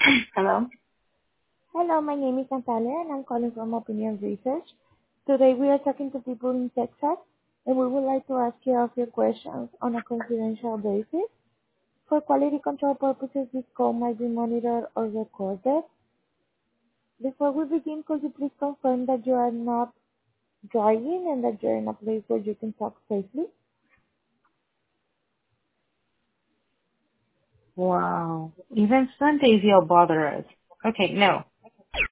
Hello? Hello, my name is Natalia, and I'm calling from Opinion Research. Today we are talking to people in Texas, and we would like to ask you a few questions on a confidential basis. For quality control purposes, this call might be monitored or recorded. Before we begin, could you please confirm that you are not driving and that you're in a place where you can talk safely? Wow. Even Sundays you'll bother us. Okay, no.